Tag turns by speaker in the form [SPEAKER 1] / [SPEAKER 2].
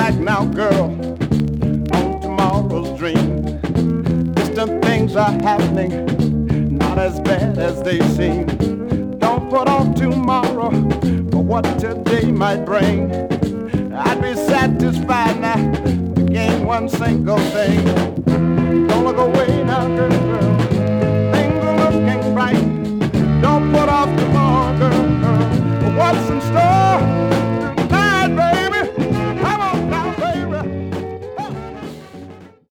[SPEAKER 1] back now, girl, on tomorrow's dream. Distant things are happening, not as bad as they seem. Don't put off tomorrow for what today might bring. I'd be satisfied now to gain one single thing. Don't look away now, girl.